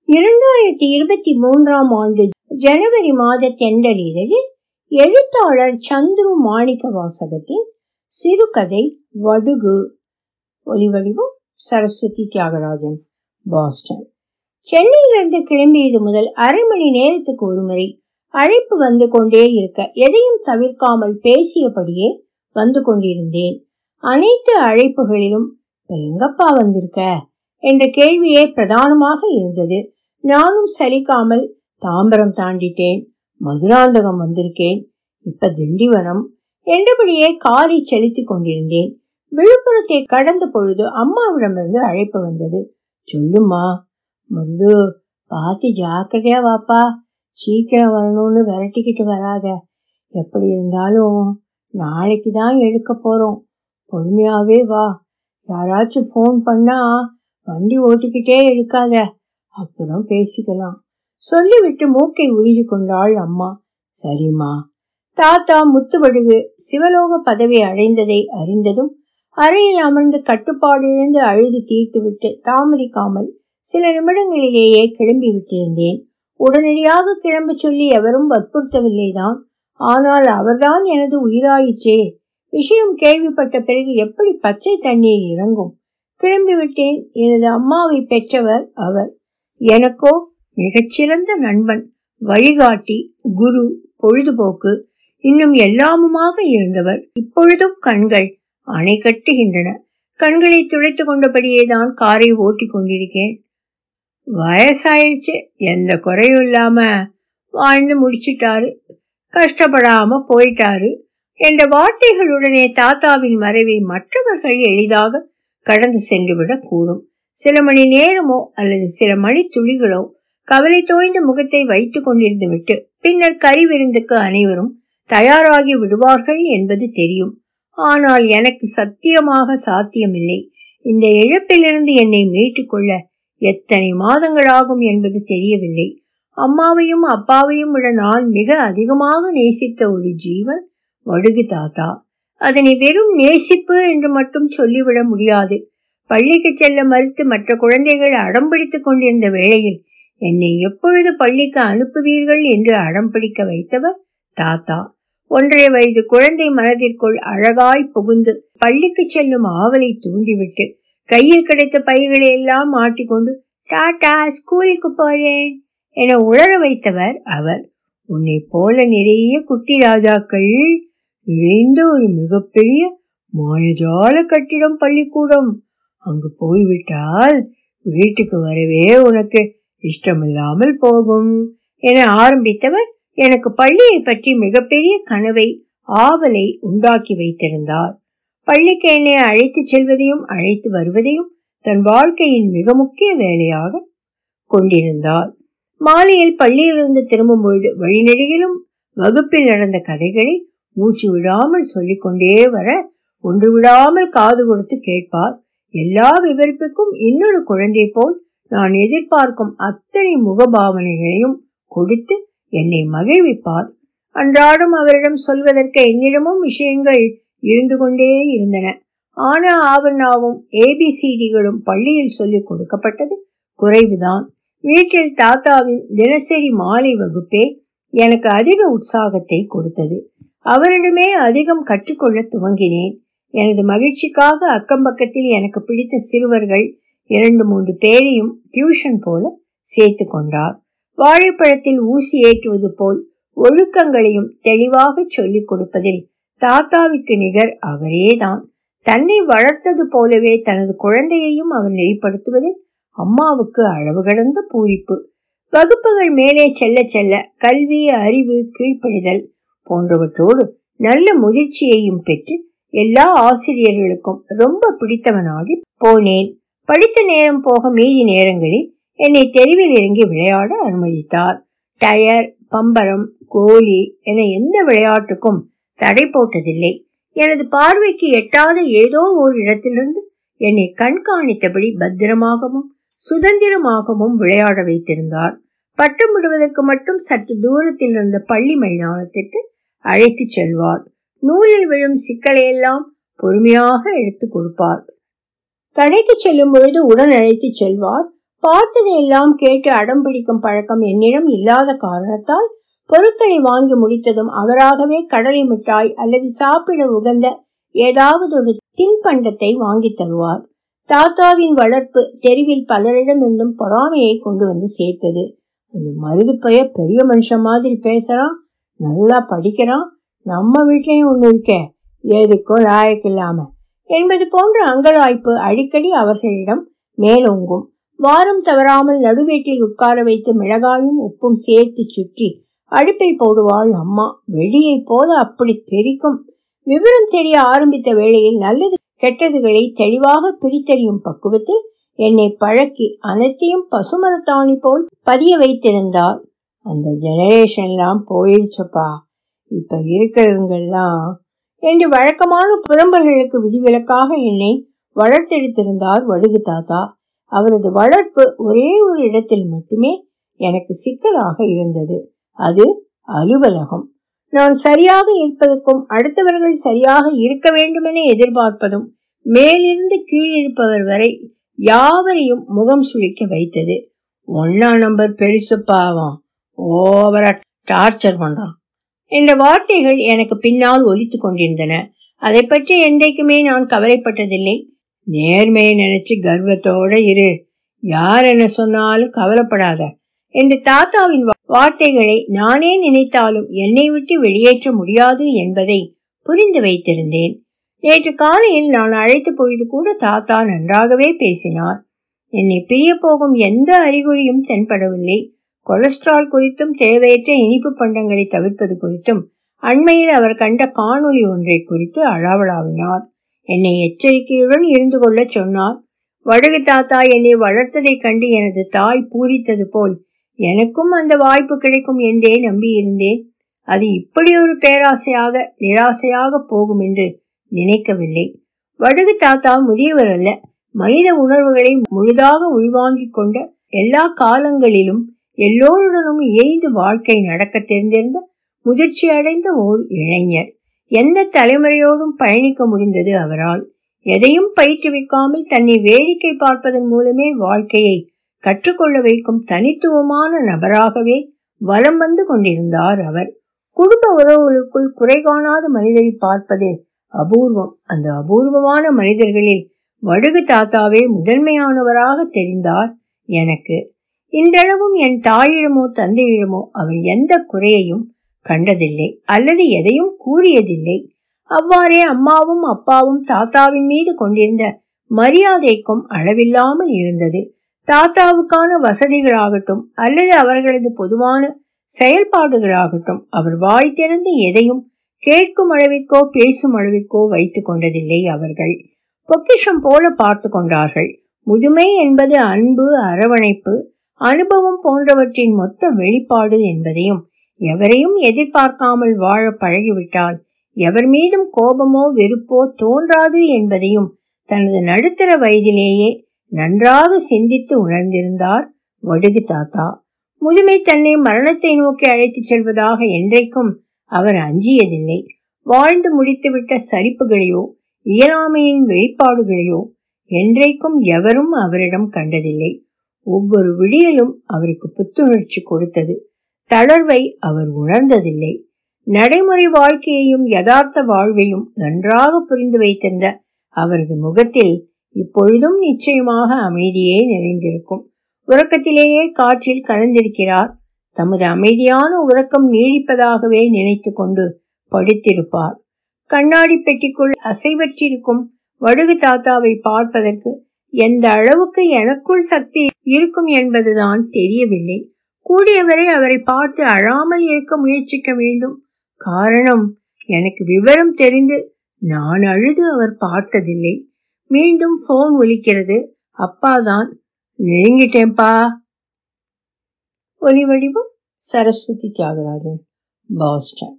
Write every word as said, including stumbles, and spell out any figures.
இரண்டாயிரத்தி இருபத்தி மூன்றாம் ஆண்டு ஜனவரி மாத தென்றலிதழில் எழுத்தாளர் சந்துரு மாணிக்க வாசகத்தின் சிறுகதை வடுகு. ஒலிவடிவம் சரஸ்வதி தியாகராஜன், பாஸ்டன். சென்னையிலிருந்து கிளம்பியது முதல் அரை மணி நேரத்துக்கு ஒருமுறை அழைப்பு வந்து கொண்டே இருக்க எதையும் தவிர்க்காமல் பேசியபடியே வந்து கொண்டிருந்தேன். அனைத்து அழைப்புகளிலும் எங்கப்பா வந்திருக்க என்ற கேள்வியே பிரதானமாக இருந்தது. நானும் சலிக்காமல் தாம்பரம் தாண்டிட்டேன், மதுராந்தகம் வந்திருக்கேன், இப்ப திண்டிவனம் என்றபடியே காலை செலுத்தி கொண்டிருந்தேன். விழுப்புரத்தை கடந்த பொழுது அம்மாவிடமிருந்து அழைப்பு வந்தது. சொல்லுமா மருது, பார்த்து ஜாக்கிரதையா வாப்பா, சீக்கிரம் வரணும்னு விரட்டிக்கிட்டு வராத. எப்படி இருந்தாலும் நாளைக்கு தான் எடுக்க போறோம், பொறுமையாவே வா. யாராச்சும் போன் பண்ணா வண்டி ஓட்டிக்கிட்டே எடுக்காத, அப்புறம் பேசிக்கலாம் சொல்லிவிட்டு மூக்கை உறிஞ்சு கொண்டாள் அம்மா. சரிம்மா. தாத்தா முத்துவடுகு சிவலோக பதவி அடைந்ததை அறிந்ததும் அறையில் அமர்ந்து கட்டுப்பாடு இழந்து அழுது தீர்த்துவிட்டு தாமதிக்காமல் சில நிமிடங்களிலேயே கிளம்பி விட்டிருந்தேன். உடனடியாக கிளம்ப சொல்லி எவரும் வற்புறுத்தவில்லைதான். ஆனால் அவர்தான் எனது உயிராயிற்றே. விஷயம் கேள்விப்பட்ட பிறகு எப்படி பச்சை தண்ணீர் இறங்கும்? கிளம்பிவிட்டேன். எனது அம்மாவை பெற்றவர் அவர். எனக்கோ மிகச்சிறந்த நண்பன், வழிகாட்டி, குரு, பொழுதுபோக்கு, இன்னும் எல்லாமுமாக இருந்தவர். இப்பொழுதும் கண்கள் அணை கட்டுகின்றன. கண்களை துடைத்து கொண்டபடியேதான் காரை ஓட்டி கொண்டிருக்கேன். வயசாயிடுச்சு, எந்த குறையும் இல்லாம வாழ்ந்து முடிச்சிட்டாரு, கஷ்டப்படாம போயிட்டாரு என்ற வார்த்தைகளுடனே தாத்தாவின் மறைவை மற்றவர்கள் எளிதாக கடந்து சென்றுவிடக் கூடும். சில மணி நேரமோ அல்லது சில மணி துளிகளோ கவலை தோய்ந்த முகத்தை வைத்துக் கொண்டிருந்து விட்டு பின்னர் கறி விருந்துக்கு அனைவரும் தயாராகி விடுவார்கள் என்பது தெரியும். ஆனால் எனக்கு சத்தியமாக சாத்தியமில்லை. இந்த இழப்பிலிருந்து என்னை மீட்டுக் கொள்ள எத்தனை மாதங்களாகும் என்பது தெரியவில்லை. அம்மாவையும் அப்பாவையும் விட நான் மிக அதிகமாக நேசித்த ஒரு ஜீவன் வடுகு தாத்தா. அதனை வெறும் நேசிப்பு என்று மட்டும் சொல்லிவிட முடியாது. பள்ளிக்கு செல்ல மறுத்து மற்ற குழந்தைகள் அடம் பிடித்துக் கொண்டிருந்த வேளையில் என்னை எப்பொழுது பள்ளிக்கு அனுப்புவீர்கள் என்று அடம் பிடிக்க வைத்தவர் தாத்தா. ஒன்றரை வயது குழந்தை மனதிற்குள் அழகாய் புகுந்து பள்ளிக்கு செல்லும் ஆவலை தூண்டிவிட்டு கையில் கிடைத்த பைகளை எல்லாம் மாட்டிக்கொண்டு டாடா ஸ்கூலுக்கு போறேன் என உளர வைத்தவர் அவர். உன்னை போல நிறைய குட்டி ராஜாக்கள் நிறைந்த ஒரு மிகப்பெரிய மாயஜால கட்டிடம் பள்ளிக்கூடம். அங்கு போய்விட்டால் வீட்டுக்கு வரவே உனக்கு இஷ்டமில்லாமல் போகும் என ஆரம்பித்தவர் எனக்கு பள்ளியை பற்றி மிகப்பெரிய கனவை, ஆவலை உண்டாக்கி வைத்திருந்தார். பள்ளிக்கு என்னை அழைத்து செல்வதையும் அழைத்து வருவதையும் தன் வாழ்க்கையின் மிக முக்கிய வேலையாக கொண்டிருந்தார். மாலையில் பள்ளியிலிருந்து திரும்பும் பொழுது வழிநெடுகிலும் வகுப்பில் நடந்த கதைகளை மூச்சு விடாமல் சொல்லிக் கொண்டே வர ஒன்று விடாமல் காது கொடுத்து கேட்பார். எல்லா விவரிப்புக்கும் இன்னொரு குழந்தை போல் நான் எதிர்பார்க்கும் அத்தனை முகபாவனைகளையும் கொடுத்து என்னை மகிழ்விப்பார். அன்றாடம் அவரிடம் சொல்வதற்கு என்னிடமும் விஷயங்கள் இருந்து கொண்டே இருந்தன. ஆனா ஆவண்ணாவும் ஏபிசிடிகளும் பள்ளியில் சொல்லிக் கொடுக்கப்பட்டது குறைவுதான். வீட்டில் தாத்தாவின் தினசரி மாலை வகுப்பே எனக்கு அதிக உற்சாகத்தை கொடுத்தது. அவரிடமே அதிகம் கற்றுக்கொள்ள துவங்கினேன். எனது மகிழ்ச்சிக்காக அக்கம் பக்கத்தில் எனக்கு பிடித்த சிறுவர்கள் இரண்டு மூன்று பேரையும் டியூஷன் போல சேர்த்து கொண்டார். வாழைப்பழத்தில் ஊசி ஏற்றுவது போல் ஒழுக்கங்களையும் தெளிவாக சொல்லிக் கொடுப்பதில் தாத்தாவிற்கு நிகர் அவரேதான். தன்னை வளர்த்தது போலவே தனது குழந்தையையும் அவர் நெறிப்படுத்துவதில் அம்மாவுக்கு அளவு கடந்த பூரிப்பு. வகுப்புகள் மேலே செல்ல செல்ல கல்வி, அறிவு, கீழ்ப்படிதல் போன்றவற்றோடு நல்ல முதிர்ச்சியையும் பெற்று எல்லா ஆசிரியர்களுக்கும் ரொம்ப பிடித்தவனாகி போனேன். படித்த நேரம் போக மீதி நேரங்களில் என்னை தெருவில் இறங்கி விளையாட அனுமதித்தார். டயர், பம்பரம், கோலி என எந்த விளையாட்டுக்கும் தடை போட்டதில்லை. எனது பார்வைக்கு எட்டாத ஏதோ ஒரு இடத்திலிருந்து என்னை கண்காணித்தபடி பத்திரமாகவும் சுதந்திரமாகவும் விளையாட வைத்திருந்தார். பட்டம் விடுவதற்கு மட்டும் சற்று தூரத்தில் இருந்த பள்ளி மைதானத்திற்கு அழைத்து செல்வார். நூலில் விழும் சிக்கலையெல்லாம் பொறுமையாக எடுத்து கொடுப்பார். கடைக்கு செல்லும் பொழுது உடன் அழைத்து செல்வார். பார்த்ததையெல்லாம் கேட்டு அடம் பிடிக்கும் பழக்கம் என்னிடம் இல்லாத காரணத்தால் பொருட்களை வாங்கி முடித்ததும் அவராகவே கடலை மிட்டாய் அல்லது சாப்பிட உகந்த ஏதாவது ஒரு தின்பண்டத்தை வாங்கி தருவார். தாத்தாவின் வளர்ப்பு தெருவில் பலரிடமிருந்தும் பொறாமையை கொண்டு வந்து சேர்த்தது. அந்த மருது பைய பெரிய மனுஷன் மாதிரி பேசுறான், நல்லா படிக்கிறான், நம்ம வீட்லயும் ஒண்ணு இருக்கே, எதுக்கும் லாயக்கு இல்லாம என்பது போன்ற அங்கலாய்ப்பு அடிக்கடி அவர்களிடம் மேலோங்கும். வாரம் தவறாமல் நடுவேட்டில் உட்கார வைத்து மிளகாயும் உப்பும் சேர்த்து சுற்றி அடுப்பில் போடுவாள் அம்மா. வெடியை போல அப்படி தெரிக்கும். விவரம் தெரிய ஆரம்பித்த வேளையில் நல்லது கெட்டதுகளை தெளிவாக பிரித்தறியும் பக்குவத்தில் என்னை பழக்கி அனைத்தையும் பசுமரத்தாணி போல் பதிய வைத்திருந்தார். அந்த ஜெனரேஷன் எல்லாம் போயிடுச்சப்பா, இப்ப இருக்கிறவங்கெல்லாம் என்று வழக்கமான புலம்பல்களுக்கு விதிவிலக்காக என்னை வளர்த்தெடுத்திருந்தார் வடுகு தாத்தா. அவரது வளர்ப்பு ஒரே ஒரு இடத்தில் மட்டுமே எனக்கு சிக்கலாக இருந்தது. அது அலுவலகம். நான் சரியாக இருப்பதற்கும் அடுத்தவர்கள் சரியாக இருக்க வேண்டுமென எதிர்பார்ப்பதும் மேலிருந்து கீழிருப்பவர் வரை யாவரையும் முகம் சுழிக்க வைத்தது. ஒன்னா நம்பர் பெருசு பாவம், ஓவரா டார்ச்சர் பண்றான் என்ற வார்த்தைகள் எனக்கு பின்னால் ஒலித்து கொண்டிருந்தன. அதை பற்றி என்றைக்குமே நான் கவலைப்பட்டதில்லை. நேர்மையை நினைச்சு கர்வத்தோட இரு, யார் என்ன சொன்னாலும் கவலைப்படாத என்று தாத்தாவின் வார்த்தைகளை நானே நினைத்தாலும் என்னை விட்டு வெளியேற்ற முடியாது என்பதை புரிந்து வைத்திருந்தேன். நேற்று காலையில் நான் அழைத்த பொழுது கூட தாத்தா நன்றாகவே பேசினார். என்னை பிரிய போகும் எந்த அறிகுறியும் தென்படவில்லை. கொலஸ்ட்ரால் குறித்தும் தேவையற்ற இனிப்பு பண்டங்களை தவிர்ப்பது குறித்தும் அண்மையில் அவர் கண்ட காணொலி ஒன்றை குறித்து அளவலாவினார். என்னை எச்சரிக்கையுடன் இருந்து கொள்ள சொன்னார். வடுகு தாத்தா என்னை வளர்த்ததை கண்டு எனது தாய் பூரித்தது போல் எனக்கும் அந்த வாய்ப்பு கிடைக்கும் என்றே நம்பியிருந்தேன். அது இப்படி ஒரு பேராசையாக நிராசையாக போகும் என்று நினைக்கவில்லை. வடுகு தாத்தா முதியவர் அல்ல. மனித உணர்வுகளை முழுதாக உள்வாங்கிக் கொண்ட, எல்லா காலங்களிலும் எல்லோருடனும் இயைந்து வாழ்க்கை நடக்க தெரிந்திருந்த முதிர்ச்சி அடைந்த ஓர் இளைஞர். எந்த தலைமுறையோடும் பயணிக்க முடிந்தது அவரால். எதையும் பயிற்றுவிக்காமல் தன்னை வேடிக்கை பார்ப்பதன் மூலமே வாழ்க்கையை கற்றுக்கொள்ள வைக்கும் தனித்துவமான நபராகவே வலம் வந்து கொண்டிருந்தார் அவர். குடும்ப உறவுகளுக்குள் குறை காணாத மனிதரை பார்ப்பது அபூர்வம். அந்த அபூர்வமான மனிதர்களில் வடுகு தாத்தாவே முதன்மையானவராக தெரிந்தார் எனக்கு. இன்றளவும் என் தாயிடமோ தந்தையிடமோ அவர் எந்த குறையையும் கண்டதில்லை அல்லது எதையும் கூறியதில்லை. அவ்வாறே அம்மாவும் அப்பாவும் தாத்தாவின் மீது கொண்டிருந்த மரியாதைக்கும் அளவில்லாமல் இருந்தது. தாத்தாவுக்கான வசதிகளாகட்டும் அல்லது அவர்களது பொதுவான செயல்பாடுகளாகட்டும் அவர் வாய் திறந்து எதையும் கேட்கும் அளவிற்கோ பேசும் அளவிற்கோ வைத்துக் கொண்டதில்லை. அவர்கள் பொக்கிஷம் போல பார்த்து கொண்டார்கள். முதுமை என்பது அன்பு, அரவணைப்பு, அனுபவம் போன்றவற்றின் மொத்த வெளிப்பாடு என்பதையும், எவரையும் எதிர்பார்க்காமல் வாழ பழகிவிட்டால் எவர் மீதும் கோபமோ வெறுப்போ தோன்றாது என்பதையும் தனது நடுத்தர வயதிலேயே நன்றாக சிந்தித்து உணர்ந்திருந்தார் வடுகு தாத்தா. முதுமை தன்னை மரணத்தை நோக்கி அழைத்துச் செல்வதாக என்றைக்கும் அவர் அஞ்சியதில்லை. வாழ்ந்து முடித்துவிட்ட சரிப்புகளையோ இயலாமையின் வெளிப்பாடுகளையோ என்றைக்கும் எவரும் அவரிடம் கண்டதில்லை. ஒவ்வொரு விடியலும் அவருக்கு புத்துணர்ச்சி கொடுத்தது. தளர்வை அவர் உணர்ந்ததில்லை. நடைமுறை வாழ்க்கையையும் யதார்த்த வாழ்வையும் நன்றாக புரிந்து வைத்திருந்த அவரது முகத்தில் இப்பொழுதும் நிச்சயமாக அமைதியே நிறைந்திருக்கும். உறக்கத்திலேயே காற்றில் கலந்திருக்கிறார். தமது அமைதியான உறக்கம் நீடிப்பதாகவே நினைத்து கொண்டு படுத்திருப்பார். கண்ணாடி பெட்டிக்குள் அசைவற்றிருக்கும் வடுகு தாத்தாவை பார்ப்பதற்கு எந்த அளவுக்கு எனக்குள் சக்தி இருக்கும் என்பதுதான் தெரியவில்லை. கூடியவரை அவரை பார்த்து அழாமல் இருக்க முயற்சிக்க வேண்டும். காரணம், எனக்கு விவரம் தெரிந்து நான் அழுது அவர் பார்த்ததில்லை. மீண்டும் போன் ஒலிக்கிறது. அப்பாதான். நெருங்கிட்டேன்பா. ஒலி வடிவம் சரஸ்வதி தியாகராஜன், பாஸ்டன்.